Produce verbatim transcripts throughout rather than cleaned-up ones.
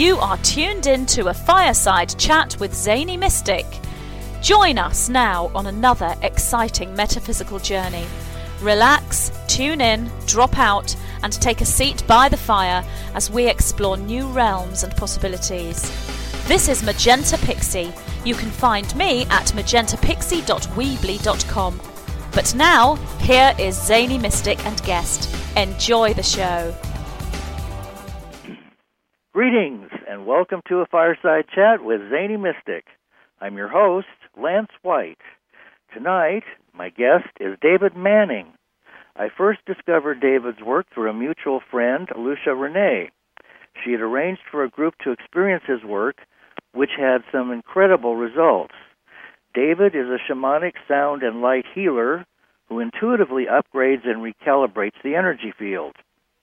You are tuned in to a fireside chat with Zany Mystic. Join us now on another exciting metaphysical journey. Relax, tune in, drop out, and take a seat by the fire as we explore new realms and possibilities. This is Magenta Pixie. You can find me at magenta pixie dot weebly dot com. But now, here is Zany Mystic and guest. Enjoy the show. Greetings, and welcome to a fireside chat with Zany Mystic. I'm your host, Lance White. Tonight, my guest is David Manning. I first discovered David's work through a mutual friend, Lucia Renee. She had arranged for a group to experience his work, which had some incredible results. David is a shamanic sound and light healer who intuitively upgrades and recalibrates the energy field.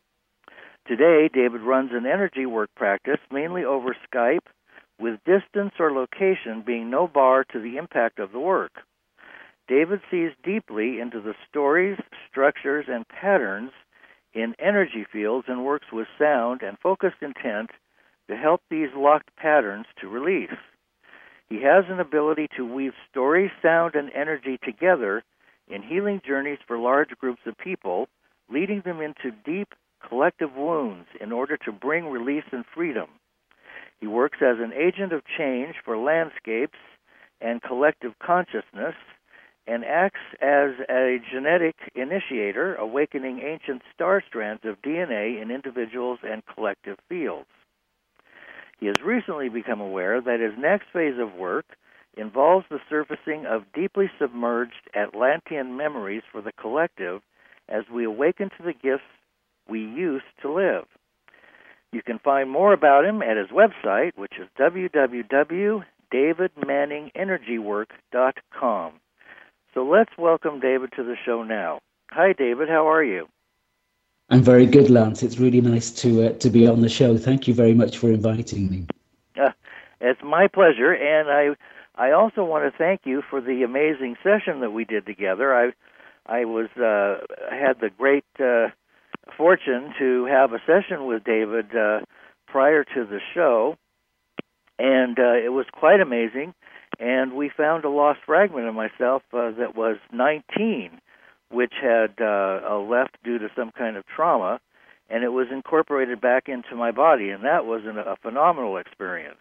Today, David runs an energy work practice mainly over Skype, with distance or location being no bar to the impact of the work. David sees deeply into the stories, structures, and patterns in energy fields and works with sound and focused intent to help these locked patterns to release. He has an ability to weave story, sound, and energy together in healing journeys for large groups of people, leading them into deep collective wounds in order to bring release and freedom. He works as an agent of change for landscapes and collective consciousness and acts as a genetic initiator, awakening ancient star strands of D N A in individuals and collective fields. He has recently become aware that his next phase of work involves the surfacing of deeply submerged Atlantean memories for the collective as we awaken to the gifts we used to live. You can find more about him at his website, which is w w w dot david manning energy work dot com. So let's welcome David to the show now. Hi, David. How are you? I'm very good, Lance. It's really nice to uh, to be on the show. Thank you very much for inviting me. Uh, it's my pleasure, and I I also want to thank you for the amazing session that we did together. I I was uh, had the great uh, fortune to have a session with David uh, prior to the show, and uh, it was quite amazing. And we found a lost fragment of myself uh, that was nineteen, which had uh, left due to some kind of trauma, and it was incorporated back into my body, and that was an, a phenomenal experience.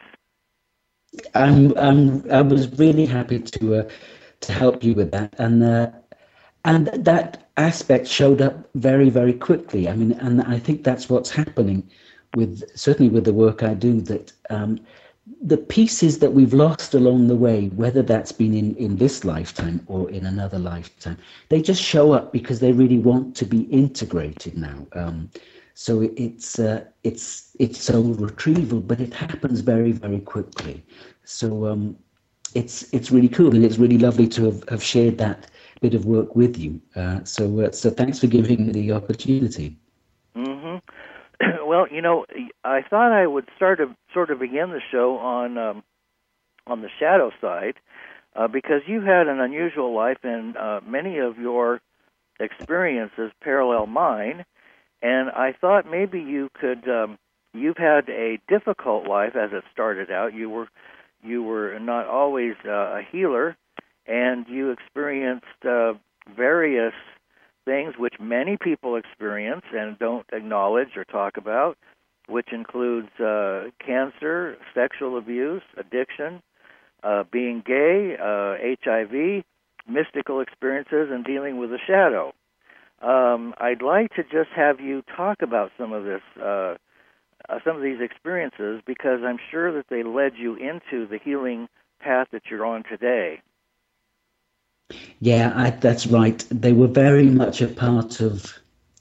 I'm, I'm, I was really happy to uh, to help you with that, and uh, and that aspect showed up very, very quickly. I mean, and I think that's what's happening with certainly with the work I do. That um, the pieces that we've lost along the way, whether that's been in, in this lifetime or in another lifetime, they just show up because they really want to be integrated now. Um, so it's uh, it's it's soul retrieval, but it happens very, very quickly. So um, it's it's really cool, and it's really lovely to have, have shared that bit of work with you. Uh, so uh, so thanks for giving me the opportunity. Mm-hmm. Well, you know, I thought I would start to sort of begin the show on um, on the shadow side, uh, because you had an unusual life, and uh, many of your experiences parallel mine. And I thought maybe you could. Um, you've had a difficult life as it started out. You were you were not always uh, a healer, and you experienced uh, various things which many people experience and don't acknowledge or talk about, which includes uh, cancer, sexual abuse, addiction, uh, being gay, uh, H I V, mystical experiences, and dealing with the shadow. Um, I'd like to just have you talk about some of this, uh, uh, some of these experiences, because I'm sure that they led you into the healing path that you're on today. Yeah, I, that's right. They were very much a part of,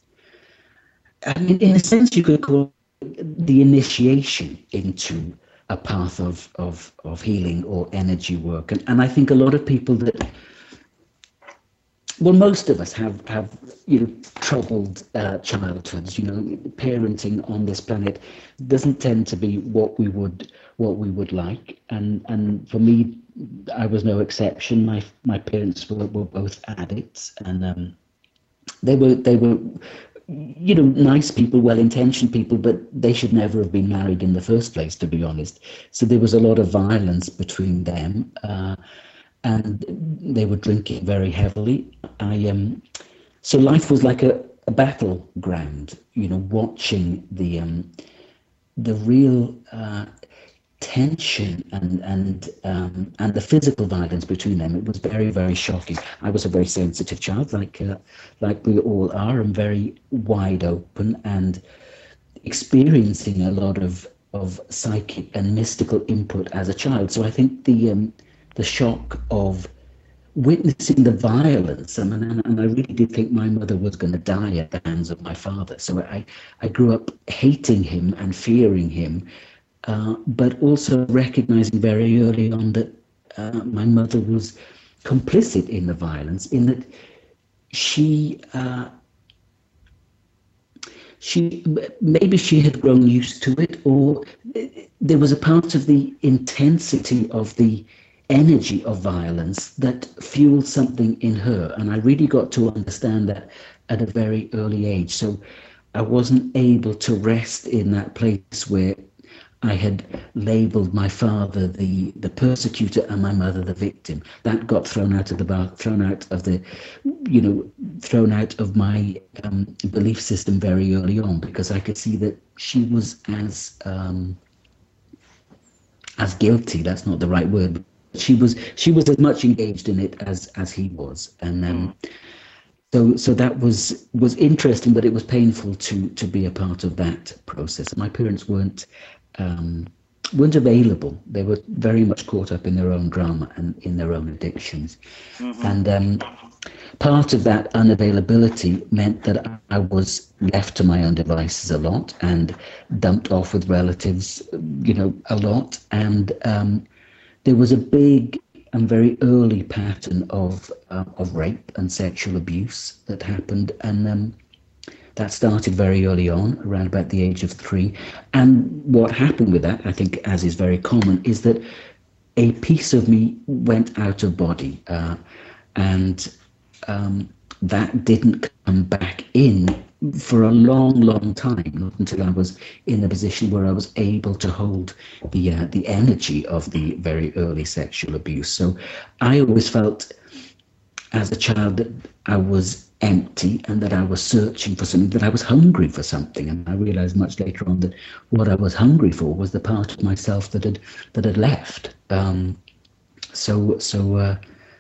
I mean, in a sense, you could call it the initiation into a path of, of, of healing or energy work. And, and I think a lot of people that, well, most of us have, have you know, troubled uh, childhoods. You know, parenting on this planet doesn't tend to be what we would what we would like. And and for me, I was no exception. My my parents were, were both addicts, and um, they were they were you know, nice people, well-intentioned people, but they should never have been married in the first place, to be honest. So there was a lot of violence between them, uh, and they were drinking very heavily. I um, so life was like a, a battleground, you know, watching the um, the real uh, tension and and um, and the physical violence between them. It was very, very shocking. I was a very sensitive child, like uh, like we all are, and very wide open and experiencing a lot of of psychic and mystical input as a child. So I think the um, the shock of witnessing the violence, I mean, and, and I really did think my mother was going to die at the hands of my father. So I I grew up hating him and fearing him. Uh, but also recognizing very early on that uh, my mother was complicit in the violence, in that she, uh, she maybe she had grown used to it, or there was a part of the intensity of the energy of violence that fueled something in her. And I really got to understand that at a very early age. So I wasn't able to rest in that place where I had labelled my father the, the persecutor and my mother the victim. That got thrown out of the bar, thrown out of the, you know, thrown out of my um, belief system very early on, because I could see that she was as um, as guilty. That's not the right word. But she was she was as much engaged in it as as he was, and um, mm. so so that was was interesting, but it was painful to to be a part of that process. My parents weren't. Um, weren't available. They were very much caught up in their own drama and in their own addictions. Mm-hmm. And um, part of that unavailability meant that I was left to my own devices a lot and dumped off with relatives, you know, a lot. And um, there was a big and very early pattern of uh, of rape and sexual abuse that happened. And um, that started very early on, around about the age of three. And what happened with that, I think, as is very common, is that a piece of me went out of body. Uh, and um, that didn't come back in for a long, long time, not until I was in a position where I was able to hold the uh, the energy of the very early sexual abuse. So I always felt as a child that I was empty and that I was searching for something, that I was hungry for something. And I realized much later on that what I was hungry for was the part of myself that had that had left. Um, so so uh,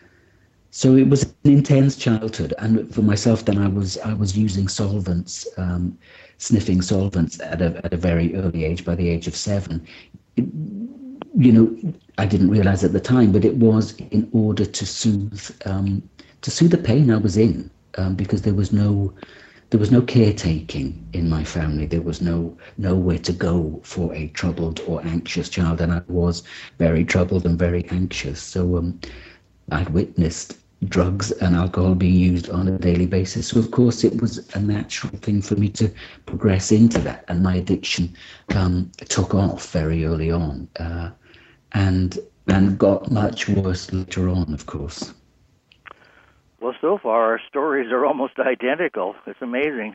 so it was an intense childhood. And for myself, then I was I was using solvents, um, sniffing solvents at a at a very early age, by the age of seven. It, you know, I didn't realize at the time, but it was in order to soothe um, to soothe the pain I was in. Um, because there was no, there was no caretaking in my family. There was no nowhere to go for a troubled or anxious child, and I was very troubled and very anxious. So um, I'd witnessed drugs and alcohol being used on a daily basis. So of course it was a natural thing for me to progress into that, and my addiction um, took off very early on, uh, and and got much worse later on, of course. Well, so far our stories are almost identical. It's amazing.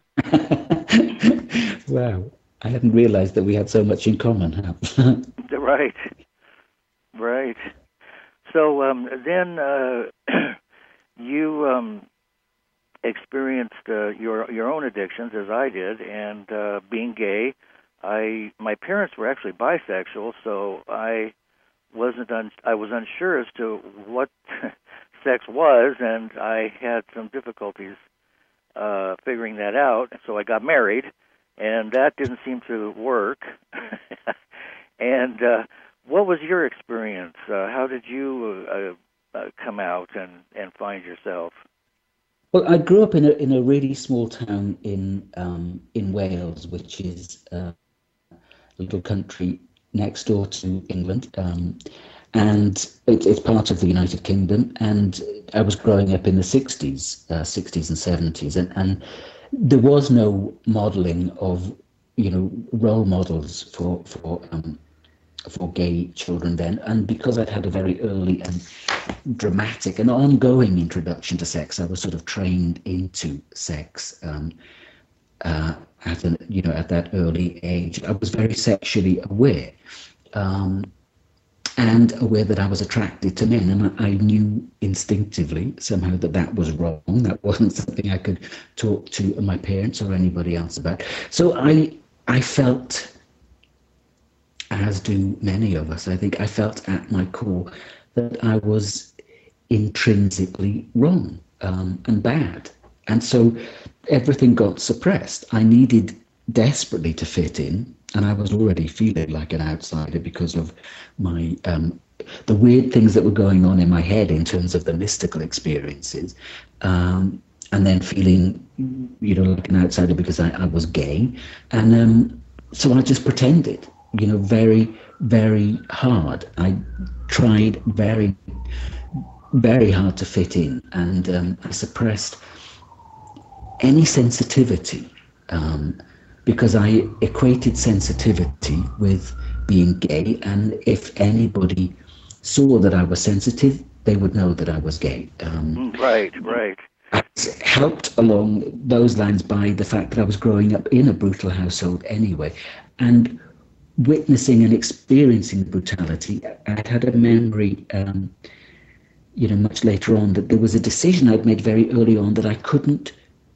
Wow. I hadn't realized that we had so much in common. Huh? Right. Right. So um, then uh, you um, experienced uh, your your own addictions, as I did, and uh, being gay. I my parents were actually bisexual, so I wasn't un- I was unsure as to what sex was, and I had some difficulties uh, figuring that out. So I got married, and that didn't seem to work. And uh, what was your experience? Uh, how did you uh, uh, come out and, and find yourself? Well, I grew up in a in a really small town in um, in Wales, which is uh, a little country next door to England. Um, And it, it's part of the United Kingdom, and I was growing up in the sixties, uh, sixties and seventies, and, and there was no modelling of, you know, role models for for um, for gay children then. And because I'd had a very early and dramatic and ongoing introduction to sex, I was sort of trained into sex um, uh, at an, you know, at that early age. I was very sexually aware, um, and aware that I was attracted to men, and I, I knew instinctively somehow that that was wrong. That wasn't something I could talk to my parents or anybody else about. So I, I felt, as do many of us, I think, I felt at my core that I was intrinsically wrong um, and bad. And so everything got suppressed. I needed desperately to fit in, and I was already feeling like an outsider because of my um, the weird things that were going on in my head in terms of the mystical experiences, um, and then feeling, you know, like an outsider because I, I was gay. And um, so I just pretended, you know, very, very hard. I tried very, very hard to fit in, and um, I suppressed any sensitivity, um, because I equated sensitivity with being gay, and if anybody saw that I was sensitive, they would know that I was gay. Um, right, right. I was helped along those lines by the fact that I was growing up in a brutal household anyway, and witnessing and experiencing brutality. I'd had a memory, um, you know, much later on, that there was a decision I'd made very early on that I couldn't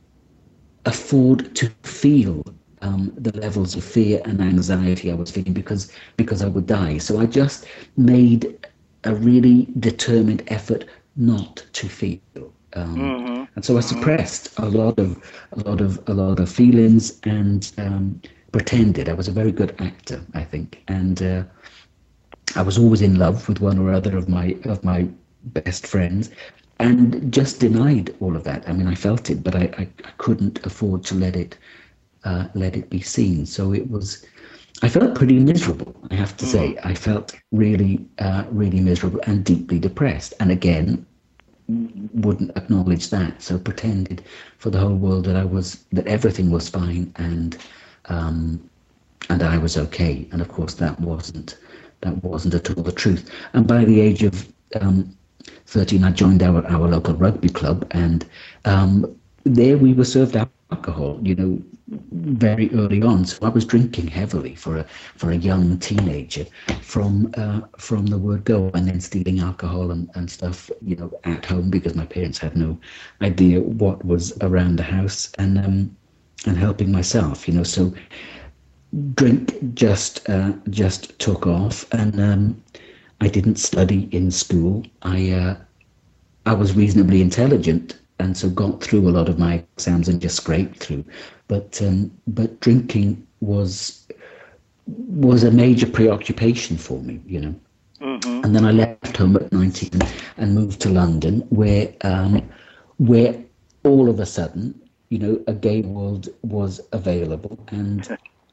afford to feel um, the levels of fear and anxiety I was feeling because because I would die. So I just made a really determined effort not to feel, um, mm-hmm. and so I suppressed a lot of a lot of a lot of feelings and um, pretended. I was a very good actor, I think, and uh, I was always in love with one or other of my of my best friends, and just denied all of that. I mean, I felt it, but I, I, I couldn't afford to let it uh, let it be seen. So it was, I felt pretty miserable, I have to say. I felt really, uh, really miserable and deeply depressed. And again, wouldn't acknowledge that. So pretended for the whole world that I was, that everything was fine and um, and I was okay. And of course, that wasn't that wasn't at all the truth. And by the age of um, thirteen, I joined our, our local rugby club, and um, there we were served alcohol, you know, very early on. So I was drinking heavily for a for a young teenager from uh, from the word go, and then stealing alcohol and, and stuff, you know, at home because my parents had no idea what was around the house, and um, and helping myself, you know. So drink just uh, just took off, and um, I didn't study in school. I uh, I was reasonably intelligent, and so got through a lot of my exams and just scraped through. But um, but drinking was was a major preoccupation for me, you know. Mm-hmm. And then I left home at nineteen and moved to London, where um, where all of a sudden, you know, a gay world was available, and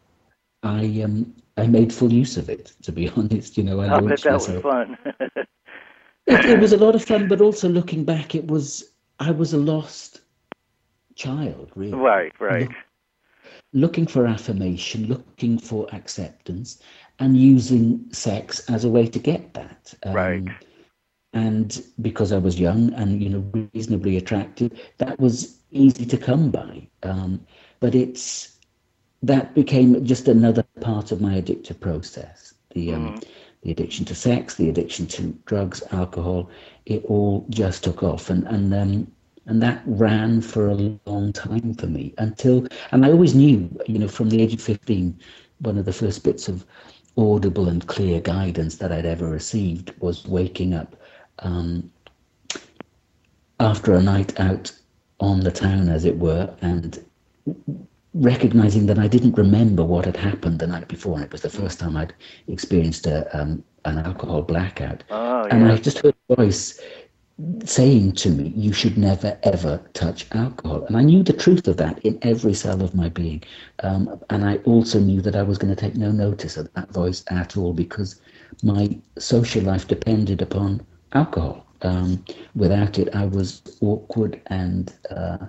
I um I made full use of it. To be honest, you know, I I bet that was fun. it, it was a lot of fun, but also looking back, it was I was a lost child, really. Right, right. Look, looking for affirmation, looking for acceptance, and using sex as a way to get that. Um, right. And because I was young and, you know, reasonably attractive, that was easy to come by. Um, but it's that became just another part of my addictive process. The um, mm. the addiction to sex, the addiction to drugs, alcohol, it all just took off, and and um, and that ran for a long time for me until, and I always knew, you know, from the age of fifteen, one of the first bits of audible and clear guidance that I'd ever received was waking up um, after a night out on the town, as it were, and recognizing that I didn't remember what had happened the night before, and it was the first time I'd experienced a, um, an alcohol blackout. Oh, yeah. And I just heard a voice saying to me, you should never, ever touch alcohol. And I knew the truth of that in every cell of my being. Um, and I also knew that I was going to take no notice of that voice at all, because my social life depended upon alcohol. Um, without it, I was awkward and... Uh,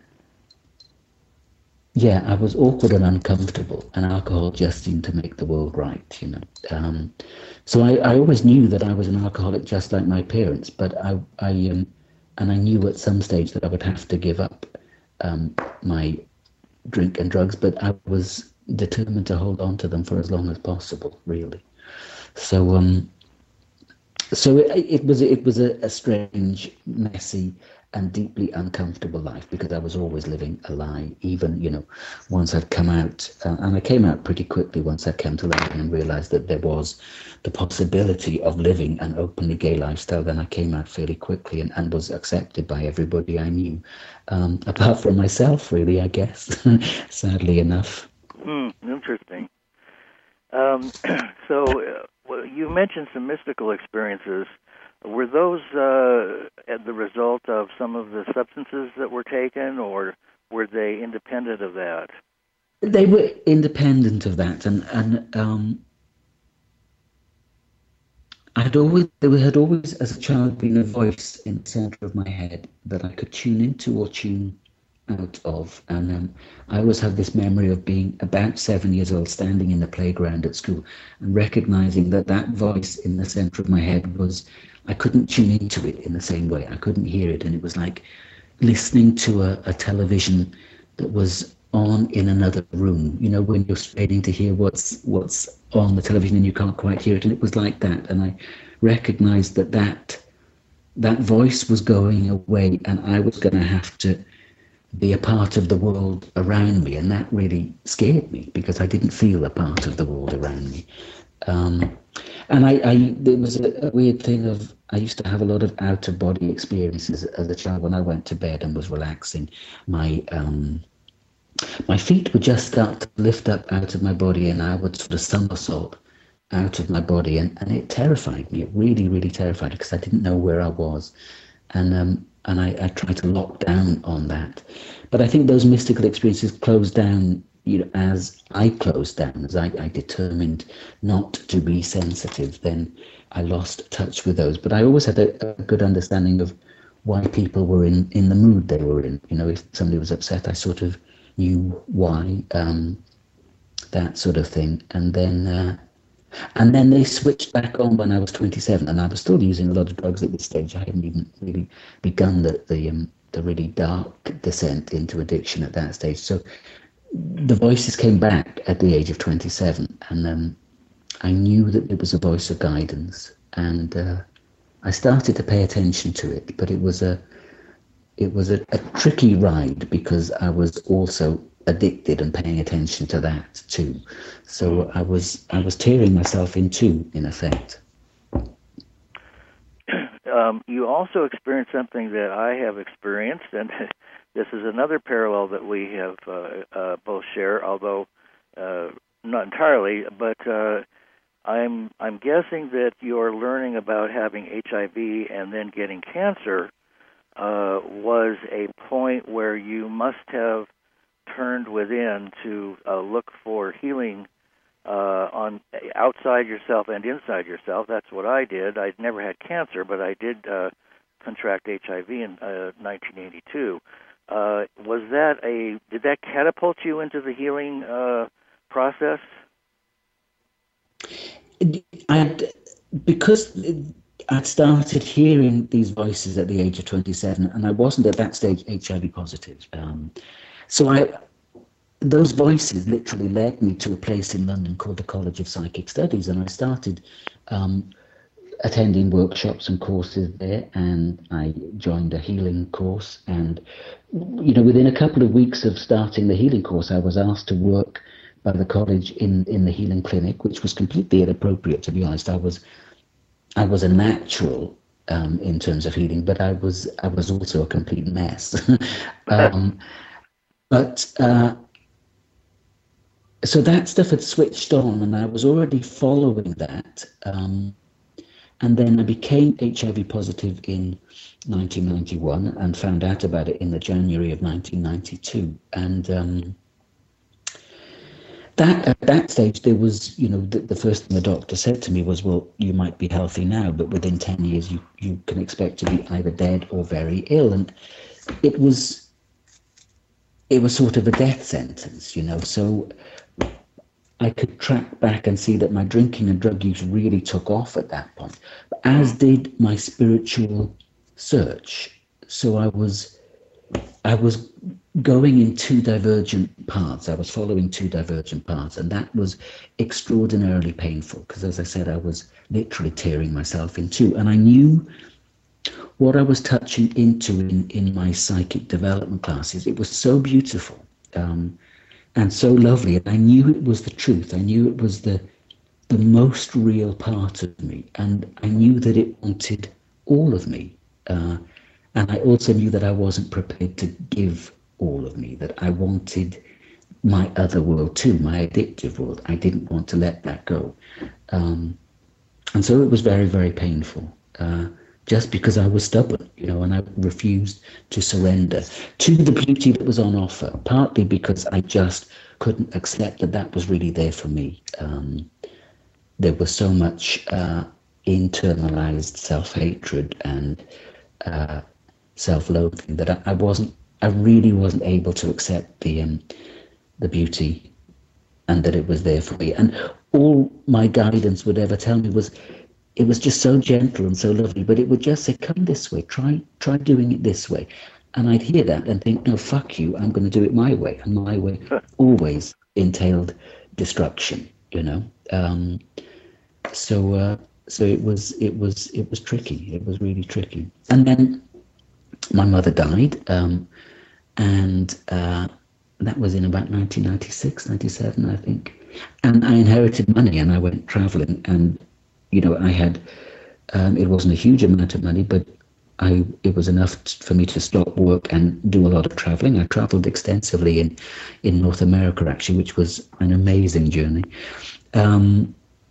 Yeah, I was awkward and uncomfortable, and alcohol just seemed to make the world right, you know. Um, so I, I always knew that I was an alcoholic, just like my parents. But I, I, um, and I knew at some stage that I would have to give up um, my drink and drugs, but I was determined to hold on to them for as long as possible, really. So, um, so it, it was it was a, a strange, messy, and deeply uncomfortable life, because I was always living a lie. Even, you know, once I'd come out, uh, and I came out pretty quickly once I came to London and realised that there was the possibility of living an openly gay lifestyle. Then I came out fairly quickly and, and was accepted by everybody I knew, um, apart from myself, really, I guess, sadly enough. Hmm, interesting. Um, so uh, well, you mentioned some mystical experiences. Were those uh, the result of some of the substances that were taken, or were they independent of that? They were independent of that, and and um, I had always there had always, as a child, been a voice in the centre of my head that I could tune into or tune out of, and um, I always have this memory of being about seven years old, standing in the playground at school, and recognising that that voice in the centre of my head was. I couldn't tune into it in the same way. I couldn't hear it, and it was like listening to a, a television that was on in another room. You know, when you're straining to hear what's what's on the television and you can't quite hear it, and it was like that. And I recognised that that that voice was going away, and I was going to have to be a part of the world around me, and that really scared me because I didn't feel a part of the world around me. Um, and I, I, there was a, a weird thing of, I used to have a lot of out-of-body experiences as a child. When I went to bed and was relaxing, my um, my feet would just start to lift up out of my body, and I would sort of somersault out of my body, and, and it terrified me. It really, really terrified me because I didn't know where I was, and um, and I, I tried to lock down on that. But I think those mystical experiences closed down. You know, as I closed down, as I, I determined not to be sensitive, then I lost touch with those. But I always had a, a good understanding of why people were in, in the mood they were in. You know, if somebody was upset, I sort of knew why, um, that sort of thing. And then, uh, and then they switched back on when I was twenty-seven, and I was still using a lot of drugs at this stage. I hadn't even really begun the the, um, the really dark descent into addiction at that stage. So. The voices came back at the age of twenty-seven, and um, I knew that it was a voice of guidance, and uh, I started to pay attention to it. But it was a it was a, a tricky ride because I was also addicted and paying attention to that too. So I was I was tearing myself in two, in effect. Um, you also experienced something that I have experienced, and this is another parallel that we have uh, uh, both share, although uh, not entirely. But uh, I'm I'm guessing that your learning about having H I V and then getting cancer uh, was a point where you must have turned within to uh, look for healing uh, on outside yourself and inside yourself. That's what I did. I'd never had cancer, but I did uh, contract H I V in uh, nineteen eighty-two. Uh, was that a, did that catapult you into the healing uh, process? I'd, because I'd started hearing these voices at the age of twenty-seven, and I wasn't at that stage H I V positive. Um, so I, those voices literally led me to a place in London called the College of Psychic Studies, and I started um, attending workshops and courses there, and I joined a healing course. And you know, within a couple of weeks of starting the healing course, I was asked to work by the college in, in the healing clinic, which was completely inappropriate, to be honest. I was I was a natural um, in terms of healing, but I was I was also a complete mess. um, but uh, so that stuff had switched on, and I was already following that. Um, And then I became H I V positive in nineteen ninety-one and found out about it in the January of nineteen ninety-two. And um, that at that stage, there was, you know, the, the first thing the doctor said to me was, well, you might be healthy now, but within ten years, you, you can expect to be either dead or very ill. And it was, it was sort of a death sentence, you know. So I could track back and see that my drinking and drug use really took off at that point, as did my spiritual search. So I was, I was going in two divergent paths. I was following two divergent paths, and that was extraordinarily painful because, as I said, I was literally tearing myself in two. And I knew what I was touching into in, in my psychic development classes. It was so beautiful um, and so lovely. And I knew it was the truth. I knew it was the the most real part of me. And I knew that it wanted all of me. Uh, and I also knew that I wasn't prepared to give all of me, that I wanted my other world too, my addictive world. I didn't want to let that go. Um, and so it was very, very painful, uh, just because I was stubborn, you know, and I refused to surrender to the beauty that was on offer, partly because I just couldn't accept that that was really there for me. Um, there was so much uh, internalized self-hatred and uh, self-loathing that I, I wasn't, I really wasn't able to accept the um, the beauty and that it was there for me. And all my guidance would ever tell me was, it was just so gentle and so lovely, but it would just say, come this way, try try doing it this way. And I'd hear that and think, no, fuck you, I'm going to do it my way. And my way always entailed destruction, you know. Um, so uh, so it was it was it was tricky. It was really tricky. And then my mother died, um, and uh, that was in about nineteen ninety-six, ninety-seven, I think. And I inherited money, and I went traveling, and you know, I had, um, it wasn't a huge amount of money, but I it was enough t- for me to stop work and do a lot of traveling. I traveled extensively in, in North America, actually, which was an amazing journey. Um,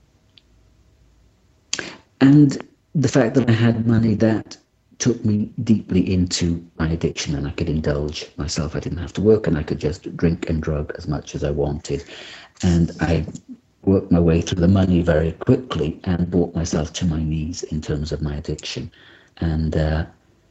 and the fact that I had money, that took me deeply into my addiction, and I could indulge myself. I didn't have to work, and I could just drink and drug as much as I wanted. And I worked my way through the money very quickly and brought myself to my knees in terms of my addiction. And uh,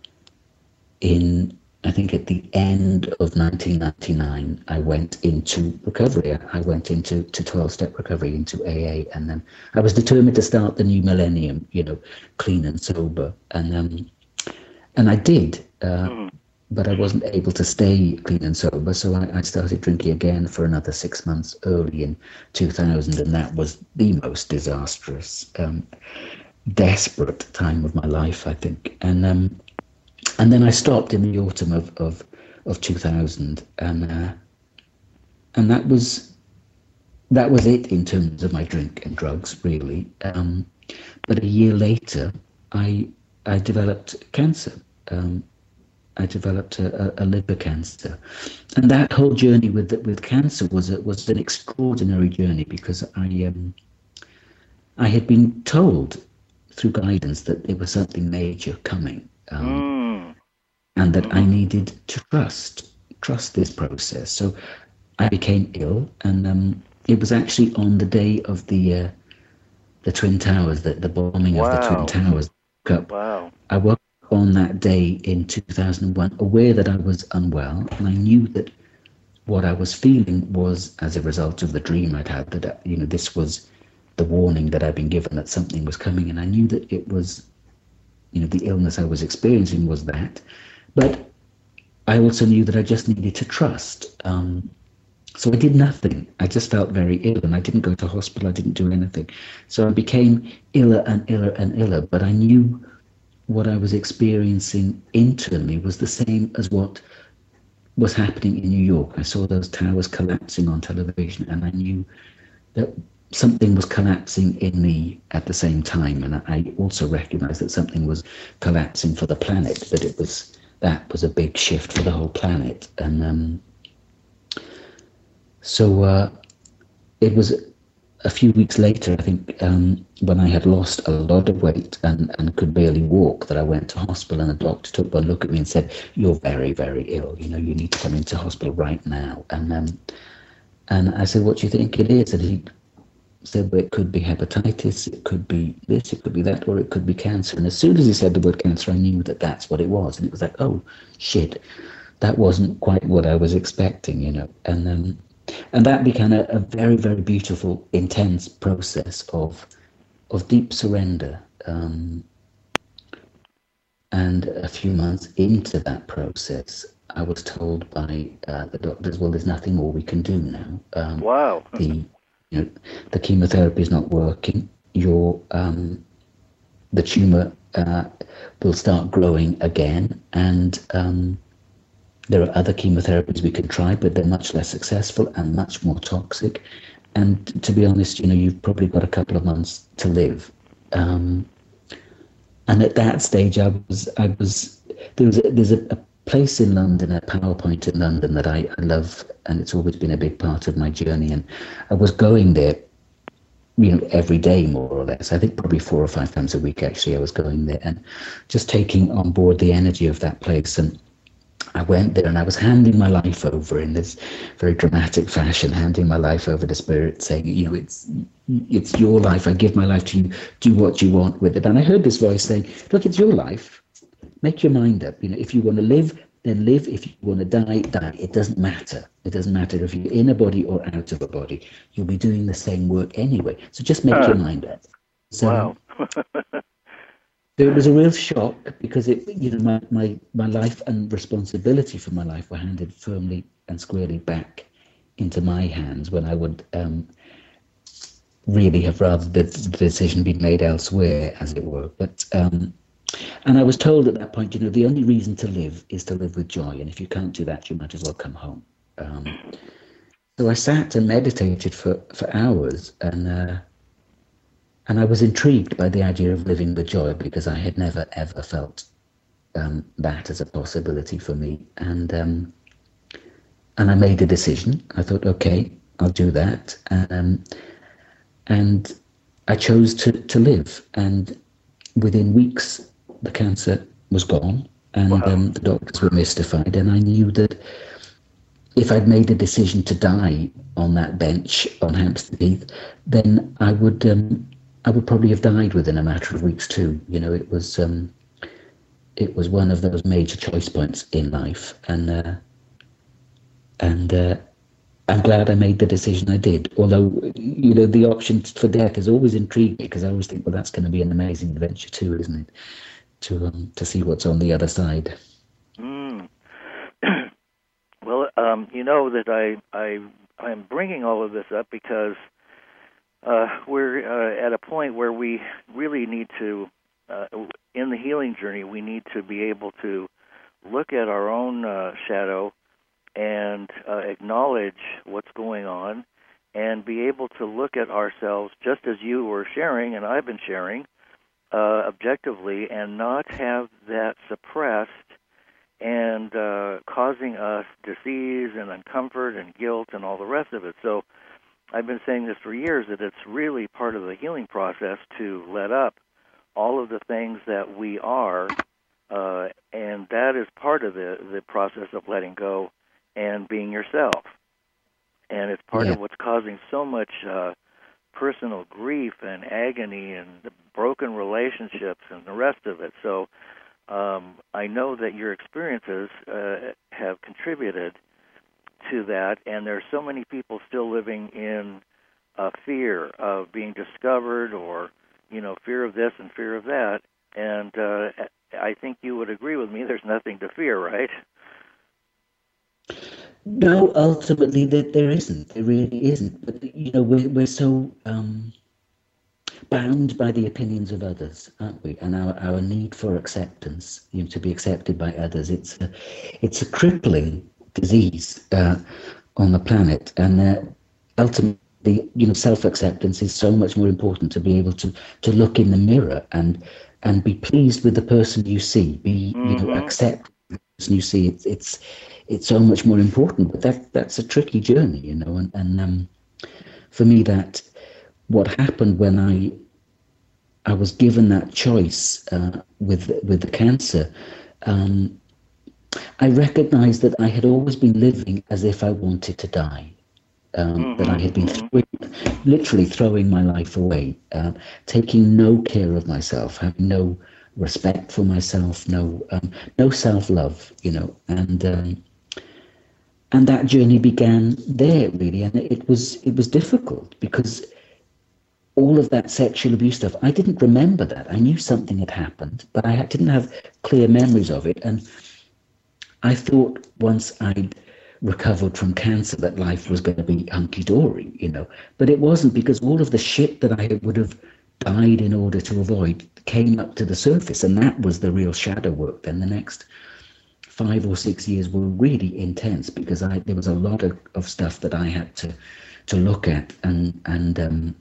in, I think at the end of nineteen ninety-nine, I went into recovery. I went into to twelve-step recovery, into A A, and then I was determined to start the new millennium, you know, clean and sober. And um, and I did, uh, mm. but I wasn't able to stay clean and sober, so I, I started drinking again for another six months early in two thousand, and that was the most disastrous, um, desperate time of my life, I think. And um, and then I stopped in the autumn of of, of two thousand, and uh, and that was that was it in terms of my drink and drugs, really. Um, but a year later, I I developed cancer. Um, I developed a, a liver cancer, and that whole journey with with cancer was a, was an extraordinary journey, because I um, I had been told through guidance that there was something major coming, um, mm. and that mm. I needed to trust trust this process. So I became ill, and um, it was actually on the day of the uh, the Twin Towers, the, the bombing wow. of the Twin Towers. Wow! I woke on that day in two thousand one, aware that I was unwell, and I knew that what I was feeling was as a result of the dream I'd had, that, you know, this was the warning that I'd been given that something was coming, and I knew that it was, you know, the illness I was experiencing was that, but I also knew that I just needed to trust. Um, so I did nothing. I just felt very ill, and I didn't go to hospital, I didn't do anything. So I became iller and iller and iller, but I knew what I was experiencing internally was the same as what was happening in New York. I saw those towers collapsing on television, and I knew that something was collapsing in me at the same time. And I also recognized that something was collapsing for the planet, that it was, that was a big shift for the whole planet. And um, so uh, it was a few weeks later, I think, um, when I had lost a lot of weight and, and could barely walk, that I went to hospital, and the doctor took one look at me and said, "You're very, very ill. You know, you need to come into hospital right now." And um, and I said, "What do you think it is?" And he said, "Well, it could be hepatitis, it could be this, it could be that, or it could be cancer." And as soon as he said the word cancer, I knew that that's what it was. And it was like, oh, shit, that wasn't quite what I was expecting, you know. And um, And that began a, a very, very beautiful, intense process of of deep surrender. Um, and a few months into that process, I was told by uh, the doctors, well, there's nothing more we can do now. Um, wow. The you know, the chemotherapy is not working. Your um, the tumor uh, will start growing again, and um, there are other chemotherapies we can try, but they're much less successful and much more toxic. And to be honest, you know, you've probably got a couple of months to live. Um, and at that stage, I was, I was, there was, a, there's a, a place in London, a PowerPoint in London that I, I love, and it's always been a big part of my journey. And I was going there, you know, every day more or less. I think probably four or five times a week. Actually, I was going there and just taking on board the energy of that place. And I went there and I was handing my life over in this very dramatic fashion, handing my life over to Spirit, saying, you know, it's it's your life. I give my life to you. Do what you want with it. And I heard this voice saying, look, it's your life. Make your mind up. You know, if you want to live, then live. If you want to die, die. It doesn't matter. It doesn't matter if you're in a body or out of a body. You'll be doing the same work anyway. So just make uh, your mind up. So, wow. It was a real shock because it, you know, my, my, my life and responsibility for my life were handed firmly and squarely back into my hands when I would um, really have rather the, the decision be made elsewhere, as it were. But um, and I was told at that point, you know, the only reason to live is to live with joy, and if you can't do that, you might as well come home. Um, so I sat and meditated for, for hours, and. Uh, And I was intrigued by the idea of living with joy because I had never, ever felt um, that as a possibility for me. And um, and I made a decision. I thought, okay, I'll do that. Um, and I chose to, to live. And within weeks, the cancer was gone. And wow. um, the doctors were mystified. And I knew that if I'd made a decision to die on that bench on Hampstead Heath, then I would... Um, I would probably have died within a matter of weeks too. You know, it was um, it was one of those major choice points in life, and uh, and uh, I'm glad I made the decision I did. Although, you know, the option for death has always intrigued me because I always think, well, that's going to be an amazing adventure too, isn't it? To um, to see what's on the other side. Mm. Well, um, you know that I I I'm bringing all of this up because. Uh, we're uh, at a point where we really need to, uh, in the healing journey, we need to be able to look at our own uh, shadow and uh, acknowledge what's going on and be able to look at ourselves just as you were sharing and I've been sharing uh, objectively and not have that suppressed and uh, causing us disease and uncomfort and guilt and all the rest of it. So I've been saying this for years, that it's really part of the healing process to let up all of the things that we are, uh, and that is part of the, the process of letting go and being yourself. And it's part yeah. of what's causing so much uh, personal grief and agony and the broken relationships and the rest of it. So um, I know that your experiences uh, have contributed to that, and there are so many people still living in uh, fear of being discovered, or you know, fear of this and fear of that. And uh, I think you would agree with me. There's nothing to fear, right? No, ultimately there, there isn't. There really isn't. But you know, we're we're so um, bound by the opinions of others, aren't we? And our, our need for acceptance, you know, to be accepted by others. It's a, it's a crippling disease uh, on the planet, and uh, ultimately, you know, self-acceptance is so much more important. To be able to to look in the mirror and and be pleased with the person you see, be mm-hmm. you know, accept the person you see. It's it's it's so much more important. But that that's a tricky journey, you know. And and um, for me, that what happened when I I was given that choice uh, with with the cancer. Um, I recognized that I had always been living as if I wanted to die, um, mm-hmm. that I had been throwing, literally throwing my life away, uh, taking no care of myself, having no respect for myself, no um, no self-love, you know, and um, and that journey began there really, and it was it was difficult because all of that sexual abuse stuff, I didn't remember that. I knew something had happened, but I didn't have clear memories of it, and I thought once I'd recovered from cancer that life was going to be hunky-dory, you know, but it wasn't, because all of the shit that I would have died in order to avoid came up to the surface, and that was the real shadow work. Then the next five or six years were really intense, because I there was a lot of, of stuff that I had to to look at and and um,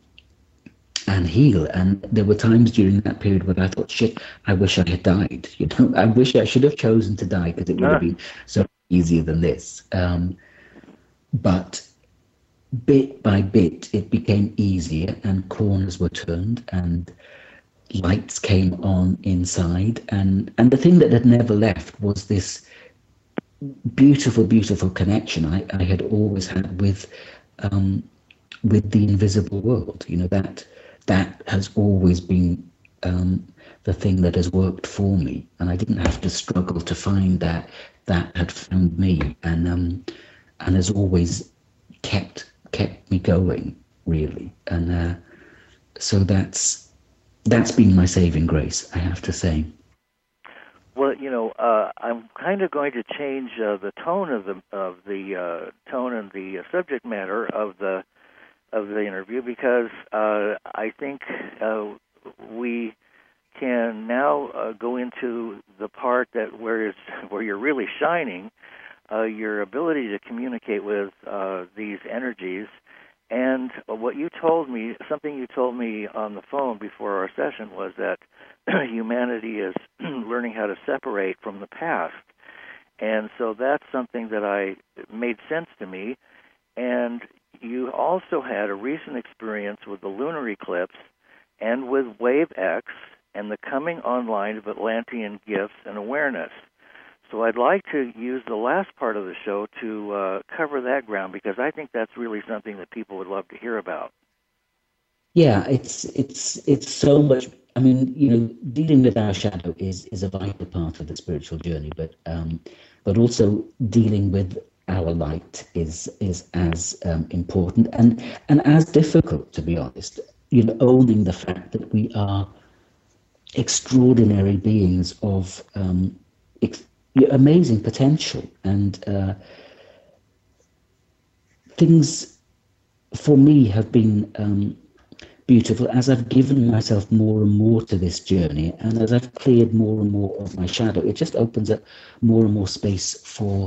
and heal. And there were times during that period where I thought, shit, I wish I had died. You know, I wish I should have chosen to die, because it would have been so easier than this. Um, but bit by bit, it became easier, and corners were turned, and lights came on inside. And, and the thing that had never left was this beautiful, beautiful connection I, I had always had with um, with the invisible world. You know, that that has always been um, the thing that has worked for me, and I didn't have to struggle to find that. That had found me, and um, and has always kept kept me going, really. And uh, so that's that's been my saving grace, I have to say. Well, you know, uh, I'm kind of going to change uh, the tone of the of the uh, tone and the subject matter of the of the interview, because uh, I think uh, we can now uh, go into the part that where is where you're really shining, uh, your ability to communicate with uh, these energies. And what you told me, something you told me on the phone before our session, was that humanity is learning how to separate from the past. And so that's something that I made sense to me. And you also had a recent experience with the lunar eclipse and with Wave X and the coming online of Atlantean gifts and awareness. So I'd like to use the last part of the show to uh, cover that ground, because I think that's really something that people would love to hear about. Yeah, it's it's it's so much. I mean, you know, dealing with our shadow is is a vital part of the spiritual journey, but um, but also dealing with our light is is as um, important and and as difficult, to be honest. You know, owning the fact that we are extraordinary beings of um, ex- amazing potential, and uh, things for me have been um, beautiful as I've given myself more and more to this journey, and as I've cleared more and more of my shadow. It just opens up more and more space for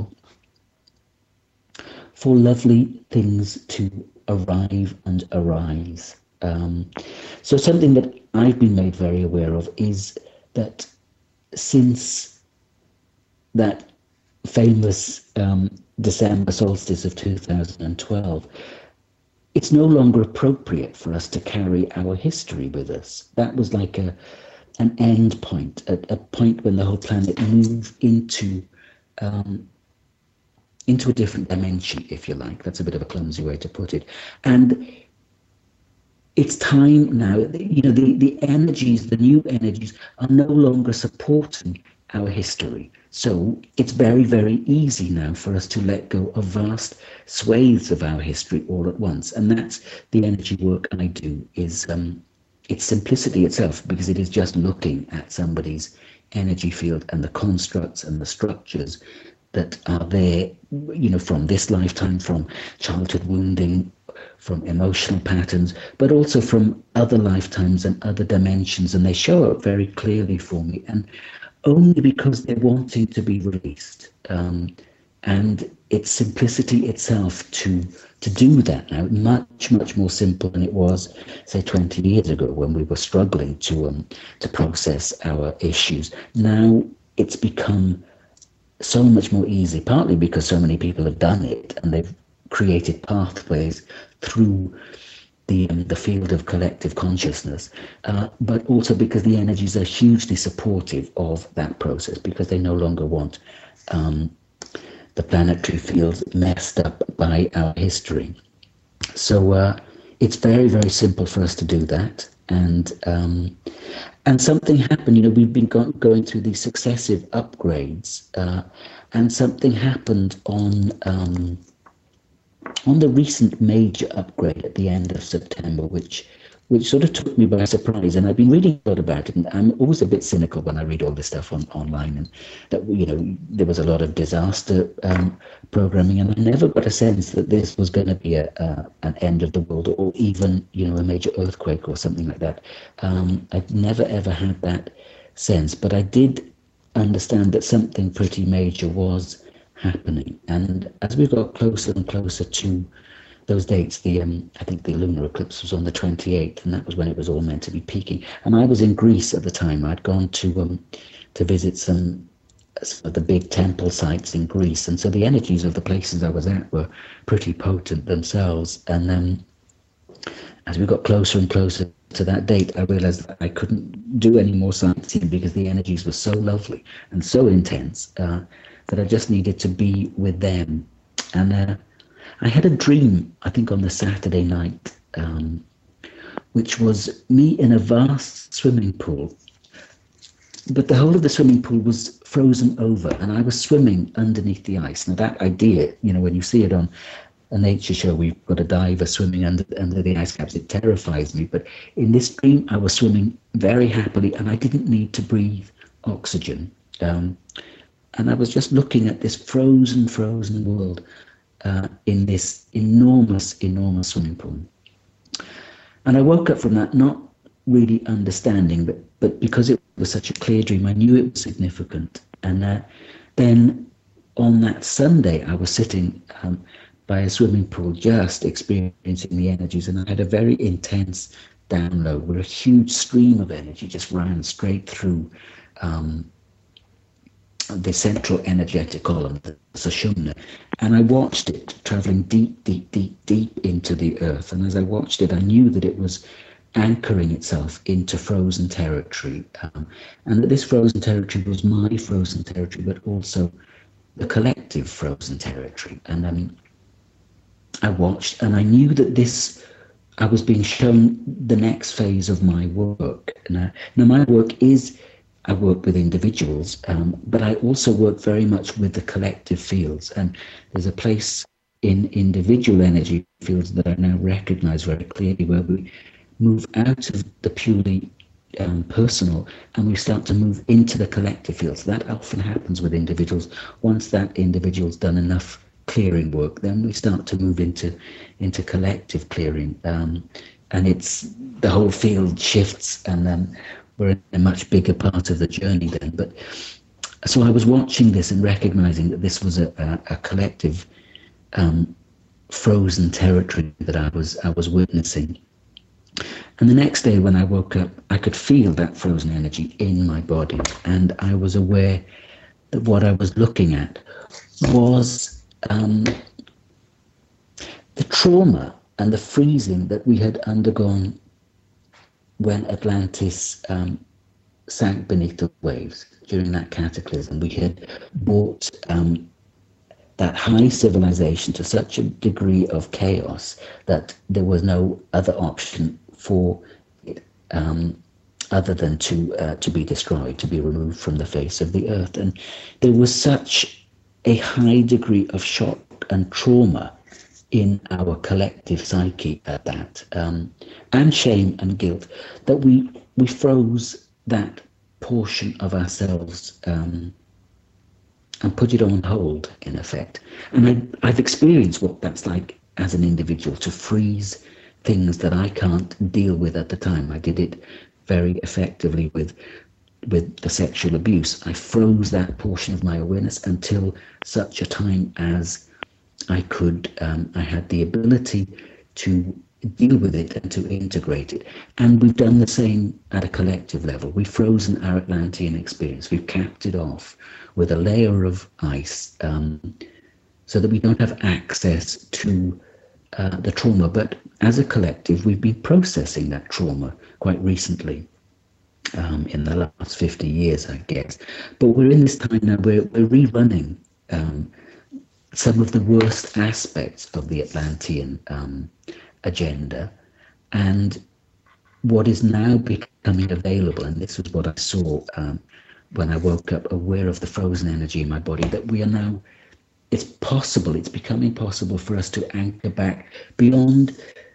for lovely things to arrive and arise. Um, so something that I've been made very aware of is that since that famous um, December solstice of two thousand twelve, it's no longer appropriate for us to carry our history with us. That was like a an end point, a, a point when the whole planet moved into um, into a different dimension, if you like. That's a bit of a clumsy way to put it. And it's time now, you know, the, the energies, the new energies are no longer supporting our history. So it's very, very easy now for us to let go of vast swathes of our history all at once. And that's the energy work I do, is um, it's simplicity itself, because it is just looking at somebody's energy field and the constructs and the structures that are there, you know, from this lifetime, from childhood wounding, from emotional patterns, but also from other lifetimes and other dimensions, and they show up very clearly for me, and only because they're wanting to be released. Um, and it's simplicity itself to to do that now, much, much more simple than it was, say, twenty years ago, when we were struggling to um, to process our issues. Now it's become so much more easy, partly because so many people have done it, and they've created pathways through the um, the field of collective consciousness, uh, but also because the energies are hugely supportive of that process, because they no longer want um, the planetary fields messed up by our history. So uh, it's very, very simple for us to do that. And um, and something happened, you know, we've been go- going through these successive upgrades, uh, and something happened on um, on the recent major upgrade at the end of September, which which sort of took me by surprise. And I've been reading a lot about it, and I'm always a bit cynical when I read all this stuff on online, and that, you know, there was a lot of disaster um, programming, and I never got a sense that this was going to be a, a an end of the world, or even, you know, a major earthquake or something like that. Um, I've never ever had that sense, but I did understand that something pretty major was happening. And as we got closer and closer to those dates, the um, I think the lunar eclipse was on the twenty-eighth, and that was when it was all meant to be peaking. And I was in Greece at the time. I'd gone to um, to visit some, some of the big temple sites in Greece, and so the energies of the places I was at were pretty potent themselves. And then as we got closer and closer to that date, I realized that I couldn't do any more sightseeing because the energies were so lovely and so intense uh, that I just needed to be with them. And uh, I had a dream, I think on the Saturday night, um, which was me in a vast swimming pool, but the whole of the swimming pool was frozen over, and I was swimming underneath the ice. Now that idea, you know, when you see it on a nature show, we've got a diver swimming under under the ice caps, it terrifies me. But in this dream, I was swimming very happily, and I didn't need to breathe oxygen. Um, and I was just looking at this frozen, frozen world uh, in this enormous, enormous swimming pool. And I woke up from that not really understanding, but, but because it was such a clear dream, I knew it was significant. And uh, then on that Sunday, I was sitting um, by a swimming pool, just experiencing the energies, and I had a very intense download where a huge stream of energy just ran straight through um, the central energetic column, the Sushumna, and I watched it traveling deep, deep, deep, deep into the earth. And as I watched it, I knew that it was anchoring itself into frozen territory, um, and that this frozen territory was my frozen territory, but also the collective frozen territory. And um, I watched, and I knew that this, I was being shown the next phase of my work. Now, now my work is, I work with individuals, um, but I also work very much with the collective fields. And there's a place in individual energy fields that I now recognize very clearly, where we move out of the purely um, personal, and we start to move into the collective fields. That often happens with individuals. Once that individual's done enough clearing work, then we start to move into into collective clearing, um, and it's the whole field shifts, and then we're in a much bigger part of the journey then. But so I was watching this and recognizing that this was a, a, a collective um, frozen territory that I was I was witnessing. And the next day when I woke up, I could feel that frozen energy in my body, and I was aware that what I was looking at was Um, the trauma and the freezing that we had undergone when Atlantis um, sank beneath the waves during that cataclysm. We had brought um, that high civilization to such a degree of chaos that there was no other option for it um, other than to uh, to be destroyed, to be removed from the face of the earth. And there was such a high degree of shock and trauma in our collective psyche at that, um, and shame and guilt, that we we froze that portion of ourselves um, and put it on hold, in effect. And I, I've experienced what that's like as an individual, to freeze things that I can't deal with at the time. I did it very effectively with with the sexual abuse. I froze that portion of my awareness until such a time as I could, um, I had the ability to deal with it and to integrate it. And we've done the same at a collective level. We've frozen our Atlantean experience. We've capped it off with a layer of ice um, so that we don't have access to uh, the trauma. But as a collective, we've been processing that trauma quite recently. Um, in the last fifty years, I guess. But we're in this time now where we're rerunning um, some of the worst aspects of the Atlantean um, agenda, and what is now becoming available, and this was what I saw um, when I woke up, aware of the frozen energy in my body, that we are now, it's possible, it's becoming possible for us to anchor back beyond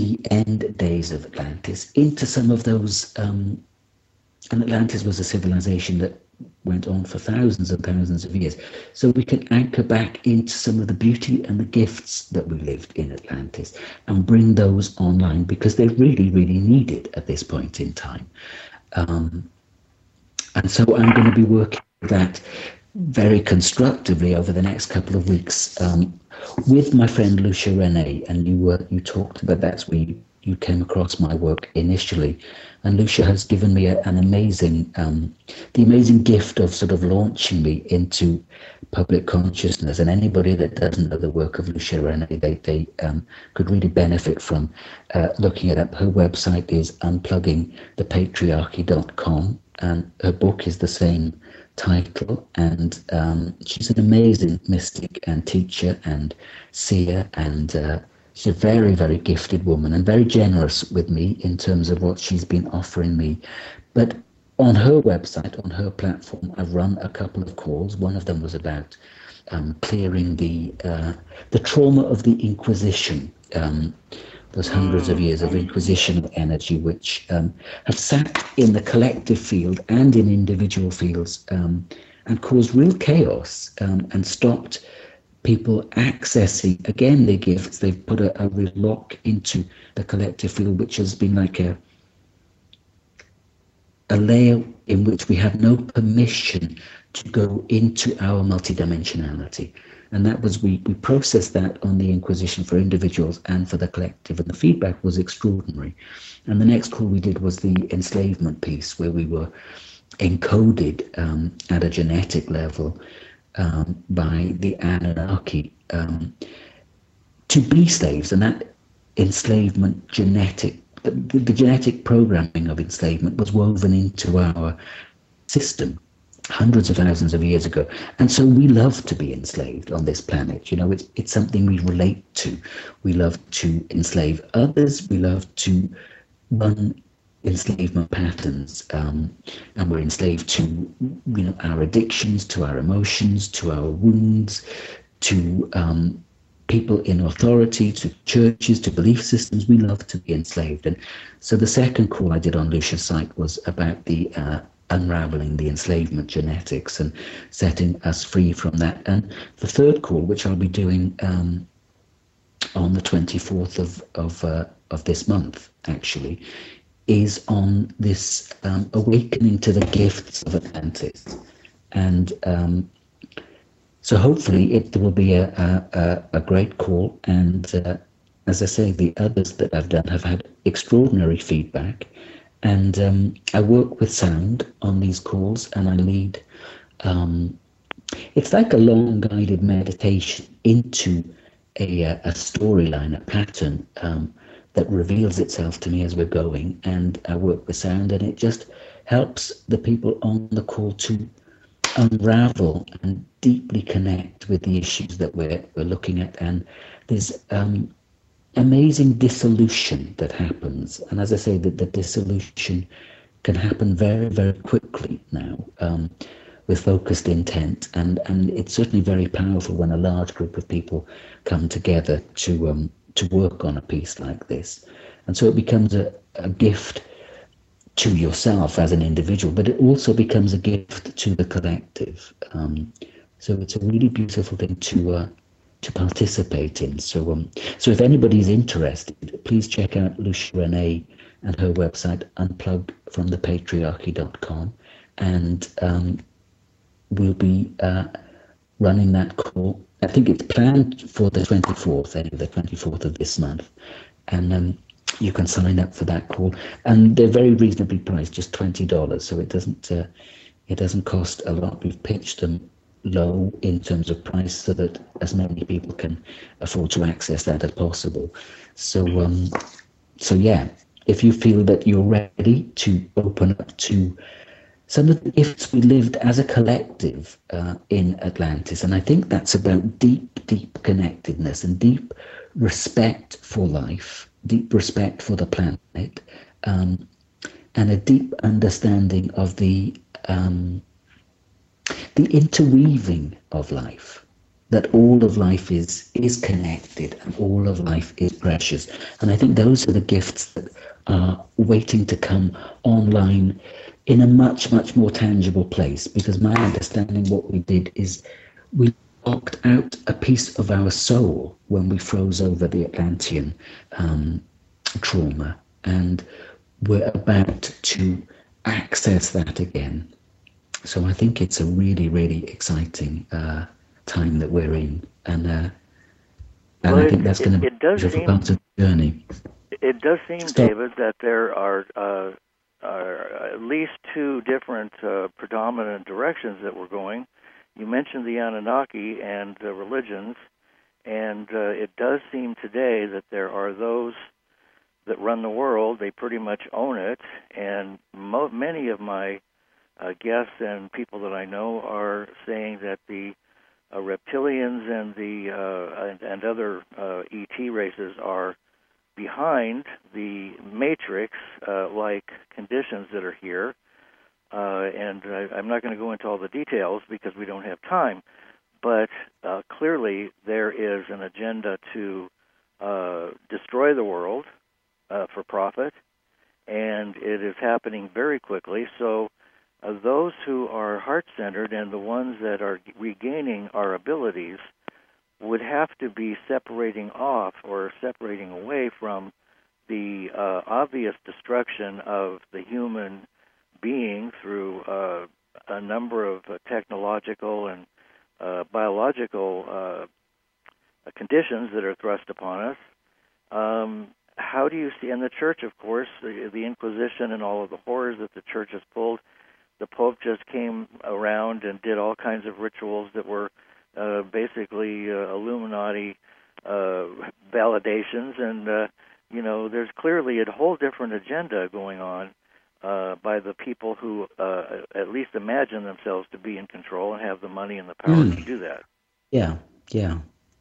the end days of Atlantis into some of those, um, and Atlantis was a civilization that went on for thousands and thousands of years. So we can anchor back into some of the beauty and the gifts that we lived in Atlantis and bring those online, because they're really, really needed at this point in time. Um, and so I'm going to be working with that very constructively over the next couple of weeks um, with my friend Lucia Renee. And you were, you talked about, that's where you, you came across my work initially. And Lucia has given me a, an amazing, um, the amazing gift of sort of launching me into public consciousness. And anybody that doesn't know the work of Lucia Renee, they, they um, could really benefit from uh, looking it up. Her website is unplugging the patriarchy dot com, and her book is the same title. And um, she's an amazing mystic and teacher and seer, and uh, she's a very, very gifted woman and very generous with me in terms of what she's been offering me. But on her website, on her platform, I've run a couple of calls. One of them was about um, clearing the uh, the trauma of the Inquisition, um, those hundreds of years of Inquisitional energy, which um, have sat in the collective field and in individual fields um, and caused real chaos um, and stopped people accessing, again, their gifts. They've put a, a real lock into the collective field, which has been like a a layer in which we have no permission to go into our multidimensionality. And that was, we, we processed that on the Inquisition for individuals and for the collective, and the feedback was extraordinary. And the next call we did was the enslavement piece, where we were encoded um, at a genetic level um, by the Anunnaki um, to be slaves. And that enslavement genetic, the, the genetic programming of enslavement was woven into our system hundreds of thousands of years ago. And so we love to be enslaved on this planet. You know, it's it's something we relate to. We love to enslave others. We love to run enslavement patterns. Um, and we're enslaved to, you know, our addictions, to our emotions, to our wounds, to um, people in authority, to churches, to belief systems. We love to be enslaved. And so the second call I did on Lucia's site was about the uh, unraveling the enslavement genetics and setting us free from that. And the third call, which I'll be doing um, on the twenty-fourth of of, uh, of this month, actually, is on this um, awakening to the gifts of Atlantis. And um, so hopefully it will be a, a, a great call. And uh, as I say, the others that I've done have had extraordinary feedback. And um, I work with sound on these calls, and I lead. Um, it's like a long guided meditation into a, a storyline, a pattern um, that reveals itself to me as we're going. And I work with sound, and it just helps the people on the call to unravel and deeply connect with the issues that we're, we're looking at. And there's um, amazing dissolution that happens. And as I say, that the dissolution can happen very, very quickly now um, with focused intent. And, and it's certainly very powerful when a large group of people come together to um, to work on a piece like this. And so it becomes a, a gift to yourself as an individual, but it also becomes a gift to the collective. Um, so it's a really beautiful thing to uh, to participate in. So um, so if anybody's interested, please check out Lucia Renee and her website, unplug from the patriarchy dot com, and um, we'll be uh, running that call. I think it's planned for the twenty-fourth, anyway, the twenty-fourth of this month, and um, you can sign up for that call. And they're very reasonably priced, just twenty dollars, so it doesn't uh, it doesn't cost a lot. We've pitched them low in terms of price so that as many people can afford to access that as possible. So, um, so yeah, if you feel that you're ready to open up to some of the gifts we lived as a collective uh, in Atlantis, and I think that's about deep, deep connectedness and deep respect for life, deep respect for the planet, um, and a deep understanding of the um, the interweaving of life, that all of life is is connected and all of life is precious. And I think those are the gifts that are waiting to come online in a much, much more tangible place, because my understanding what we did is we locked out a piece of our soul when we froze over the Atlantean um, trauma, and we're about to access that again. So I think it's a really, really exciting uh, time that we're in, and uh, and well, I think it, that's it, going to be it does a seem, part of the journey. It does seem, Stop. David, that there are, uh, are at least two different uh, predominant directions that we're going. You mentioned the Anunnaki and the religions, and uh, it does seem today that there are those that run the world. They pretty much own it, and mo- many of my uh, guests and people that I know are saying that the uh, reptilians and the uh, and, and other uh, E T races are behind the matrix-like conditions that are here. Uh, and I, I'm not going to go into all the details because we don't have time, but uh, clearly there is an agenda to uh, destroy the world uh, for profit, and it is happening very quickly. So uh, those who are heart-centered and the ones that are regaining our abilities would have to be separating off or separating away from the uh, obvious destruction of the human being through uh, a number of uh, technological and uh, biological uh, conditions that are thrust upon us. Um, how do you see, and the church, of course, the, the Inquisition and all of the horrors that the church has pulled, the Pope just came around and did all kinds of rituals that were uh, basically uh, Illuminati uh, validations, and, uh, you know, there's clearly a whole different agenda going on Uh, by the people who uh, at least imagine themselves to be in control and have the money and the power mm. to do that. Yeah, yeah.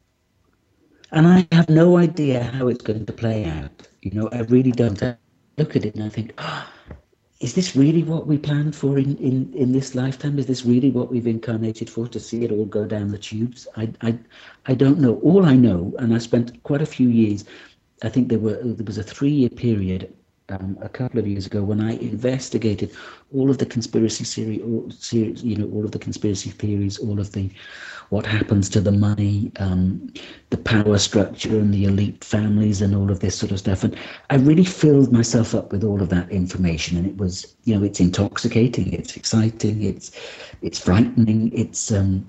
And I have no idea how it's going to play out. You know, I really don't. I look at it and I think, oh, is this really what we planned for in, in, in this lifetime? Is this really what we've incarnated for, to see it all go down the tubes? I, I, I don't know. All I know, and I spent quite a few years, I think there were there was a three-year period Um, a couple of years ago when I investigated all of the conspiracy theory, all, series, you know, all of the conspiracy theories, all of the what happens to the money, um, the power structure and the elite families and all of this sort of stuff. And I really filled myself up with all of that information, and it was, you know, it's intoxicating, it's exciting, it's it's frightening, it's um,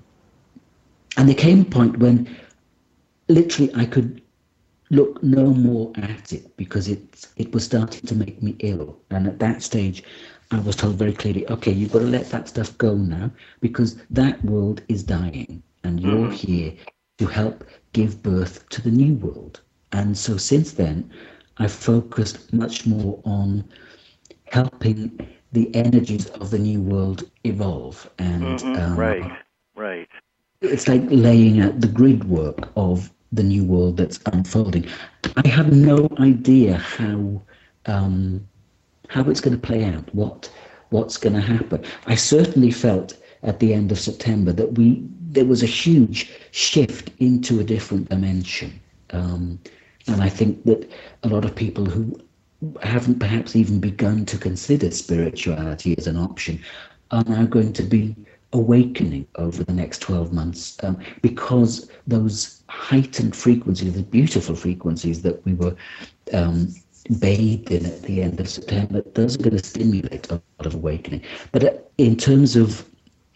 and there came a point when literally I could look no more at it because it it was starting to make me ill. And at that stage, I was told very clearly, okay, you've got to let that stuff go now, because that world is dying and you're mm. here to help give birth to the new world. And so since then, I've focused much more on helping the energies of the new world evolve. And mm-hmm. um, right, right. It's like laying out the grid work of the new world that's unfolding. I have no idea how um, how it's going to play out, what what's going to happen. I certainly felt at the end of September that we there was a huge shift into a different dimension, um, and I think that a lot of people who haven't perhaps even begun to consider spirituality as an option are now going to be awakening over the next twelve months, um, because those heightened frequencies, the beautiful frequencies that we were um, bathed in at the end of September, those are going to stimulate a lot of awakening. But uh, in terms of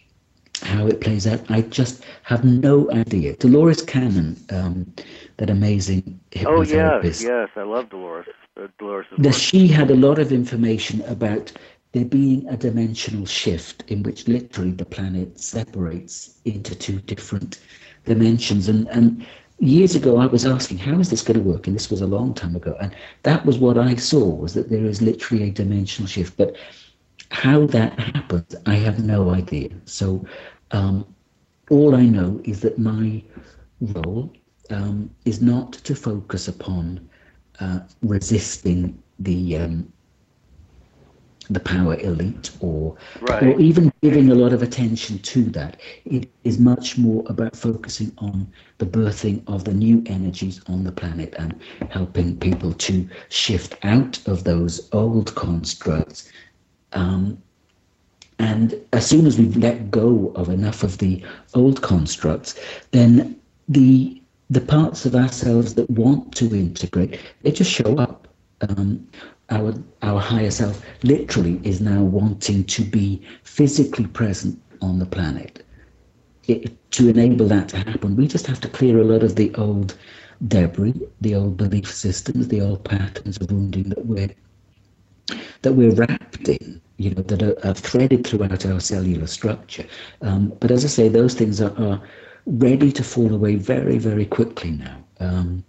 how it plays out, I just have no idea. Dolores Cannon, um, that amazing hypnotherapist. Oh, yes, yes, I love Dolores. Uh, Dolores that she had a lot of information about there being a dimensional shift in which literally the planet separates into two different dimensions. And, and years ago, I was asking, how is this going to work? And this was a long time ago. And that was what I saw, was that there is literally a dimensional shift. But how that happens, I have no idea. So um, all I know is that my role um, is not to focus upon uh, resisting the um, the power elite, or right. or even giving a lot of attention to that. It is much more about focusing on the birthing of the new energies on the planet and helping people to shift out of those old constructs. Um, and as soon as we've let go of enough of the old constructs, then the the parts of ourselves that want to integrate, they just show up. Um, Our our higher self literally is now wanting to be physically present on the planet. It, to enable that to happen, we just have to clear a lot of the old debris, the old belief systems, the old patterns of wounding that we're that we're wrapped in, you know, that are, are threaded throughout our cellular structure. Um, but as I say, those things are, are ready to fall away very, very quickly now. Um,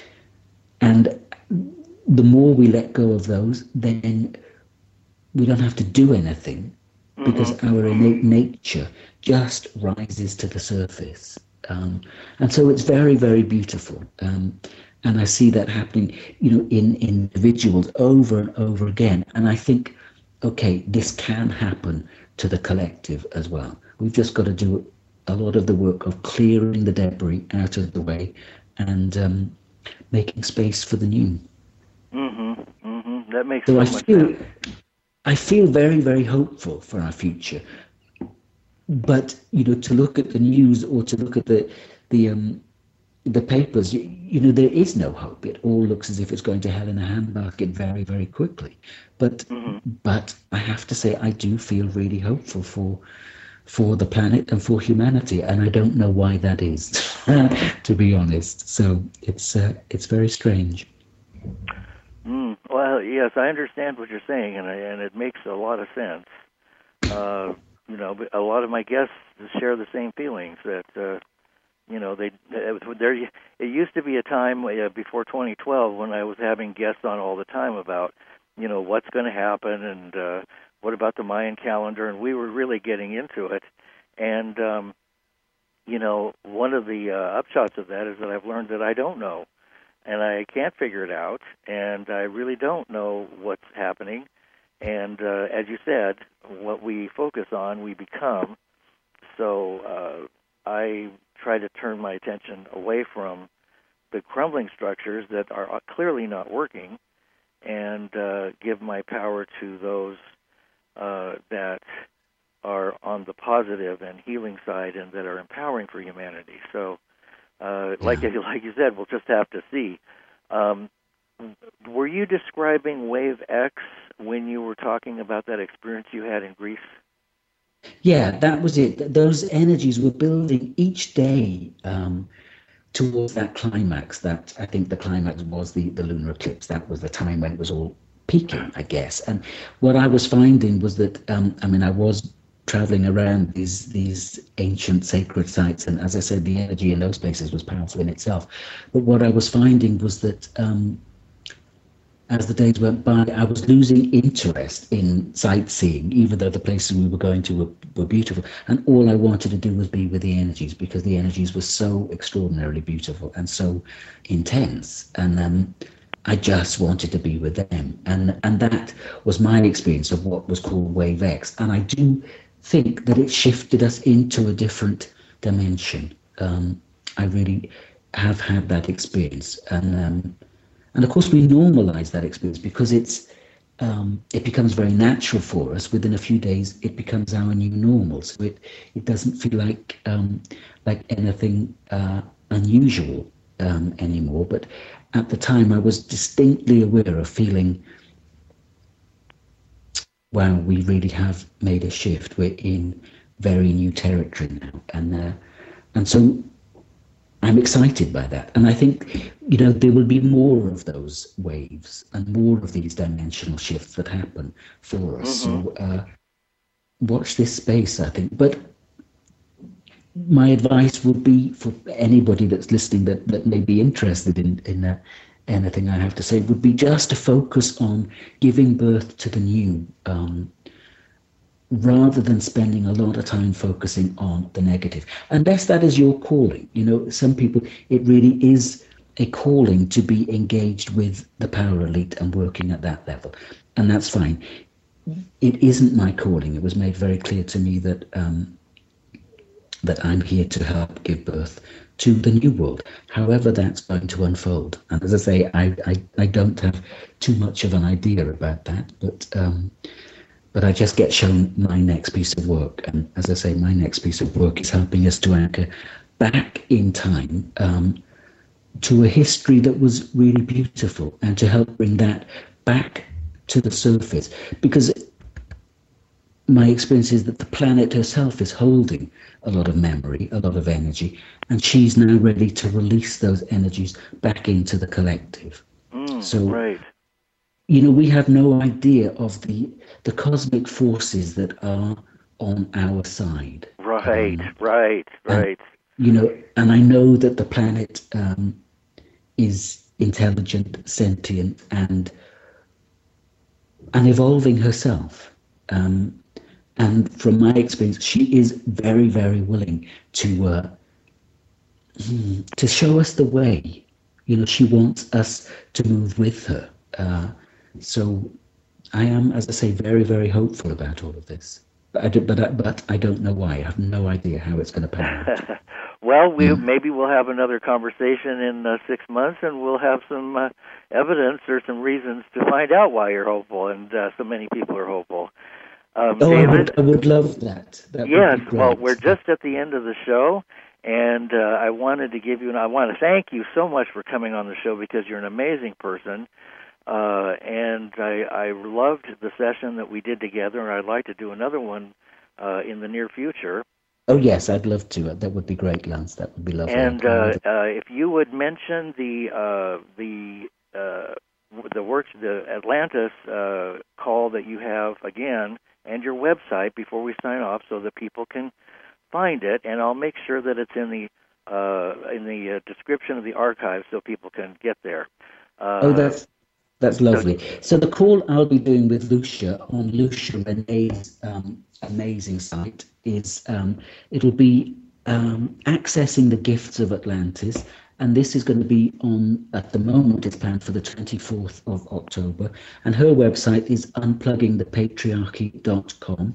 and the more we let go of those, then we don't have to do anything, because mm-hmm. our innate nature just rises to the surface. Um, and so it's very, very beautiful. Um, and I see that happening, you know, in, in individuals over and over again. And I think, okay, this can happen to the collective as well. We've just got to do a lot of the work of clearing the debris out of the way and um, making space for the new. Mm-hmm. Mm-hmm. That makes so, so I much feel, sense. I feel very, very hopeful for our future. But, you know, to look at the news or to look at the the um, the papers, you, you know, there is no hope. It all looks as if it's going to hell in a handbasket very, very quickly. But mm-hmm. but I have to say, I do feel really hopeful for for the planet and for humanity, and I don't know why that is, to be honest. So it's uh, it's very strange. Mm, well, yes, I understand what you're saying, and I, and it makes a lot of sense. Uh, you know, but a lot of my guests share the same feelings that, uh, you know, they there. It used to be a time uh, before twenty twelve when I was having guests on all the time about, you know, what's going to happen and uh, what about the Mayan calendar, and we were really getting into it. And um, you know, one of the uh, upshots of that is that I've learned that I don't know. And I can't figure it out, and I really don't know what's happening. And uh, as you said, what we focus on, we become. So uh, I try to turn my attention away from the crumbling structures that are clearly not working, and uh, give my power to those uh, that are on the positive and healing side and that are empowering for humanity. So. Uh, like yeah. like you said, we'll just have to see. Um, were you describing Wave X when you were talking about that experience you had in Greece? Yeah, that was it. Those energies were building each day um, towards that climax. That I think the climax was the, the lunar eclipse. That was the time when it was all peaking, I guess. And what I was finding was that, um, I mean, I was traveling around these these ancient sacred sites, and as I said, the energy in those places was powerful in itself. But what I was finding was that um, as the days went by, I was losing interest in sightseeing, even though the places we were going to were, were beautiful. And all I wanted to do was be with the energies, because the energies were so extraordinarily beautiful and so intense. And um, I just wanted to be with them. And and that was my experience of what was called Wave X. And I do think that it shifted us into a different dimension. Um, I really have had that experience, and um, and of course we normalize that experience because it's um, it becomes very natural for us. Within a few days, it becomes our new normal. So it it doesn't feel like um, like anything uh, unusual um, anymore. But at the time, I was distinctly aware of feeling, wow, we really have made a shift. We're in very new territory now. And uh, and so I'm excited by that. And I think, you know, there will be more of those waves and more of these dimensional shifts that happen for us. Mm-hmm. So uh, watch this space, I think. But my advice would be for anybody that's listening that, that may be interested in, in uh, anything I have to say, would be just to focus on giving birth to the new, um, rather than spending a lot of time focusing on the negative. Unless that is your calling. You know, some people, it really is a calling to be engaged with the power elite and working at that level. And that's fine. it isn't my calling. It was made very clear to me that um, that I'm here to help give birth to the new world, however that's going to unfold. And as I say, I, I, I don't have too much of an idea about that, but um, but I just get shown my next piece of work. And as I say, my next piece of work is helping us to anchor back in time um, to a history that was really beautiful, and to help bring that back to the surface. Because my experience is that the planet herself is holding a lot of memory, a lot of energy, and she's now ready to release those energies back into the collective. Mm, so, right. you know, we have no idea of the the cosmic forces that are on our side. Right, um, right, right. And, you know, and I know that the planet um, is intelligent, sentient, and and evolving herself. Um, and from my experience, she is very, very willing to uh, to show us the way. You know, she wants us to move with her. Uh, so I am, as I say, very, very hopeful about all of this. But I, do, but, I, but I don't know why. I have no idea how it's going to pan out. Well, we Mm. maybe we'll have another conversation in uh, six months, and we'll have some uh, evidence or some reasons to find out why you're hopeful, and uh, so many people are hopeful. Um, Oh, I David? would, I would love that. That Yes, would be great. well, we're just at the end of the show, and uh, I wanted to give you, and I want to thank you so much for coming on the show, because you're an amazing person, uh, and I, I loved the session that we did together, and I'd like to do another one uh, in the near future. Oh, yes, I'd love to. That would be great, Lance. That would be lovely. And uh, uh, if you would mention the uh, the uh, the works, the Atlantis uh, call that you have again, and your website before we sign off, so that people can find it, and I'll make sure that it's in the uh, in the uh, description of the archive, so people can get there. Uh, oh, that's that's lovely. So, so the call I'll be doing with Lucia on Lucia Renee's um, amazing site is um, it'll be um, accessing the gifts of Atlantis, and this is going to be on, at the moment it's planned for the twenty-fourth of October, and her website is unplugging the patriarchy dot com.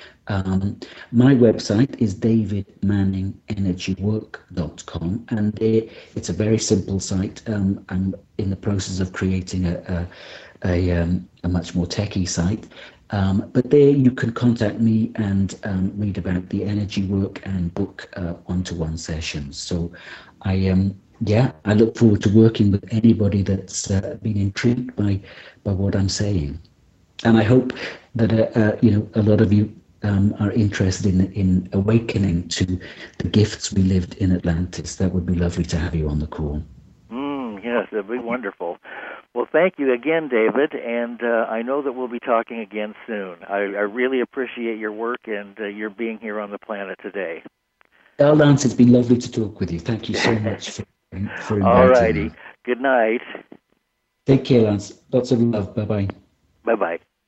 Um, my website is david manning energy work dot com, and it, it's a very simple site. Um, I'm in the process of creating a a, a, um, a much more techie site, um, but there you can contact me and um, read about the energy work and book uh, one-to-one sessions. So I um yeah I look forward to working with anybody that's uh, been intrigued by by what I'm saying, and I hope that uh, uh, you know a lot of you Um, are interested in in awakening to the gifts we lived in Atlantis. That would be lovely to have you on the call. Mm, yes, that'd be wonderful. Well, thank you again, David, and uh, I know that we'll be talking again soon. I, I really appreciate your work and uh, your being here on the planet today. Oh, Lance, it's been lovely to talk with you. Thank you so much for, for inviting All righty. me. Good night. Take care, Lance. Lots of love. Bye-bye. Bye-bye.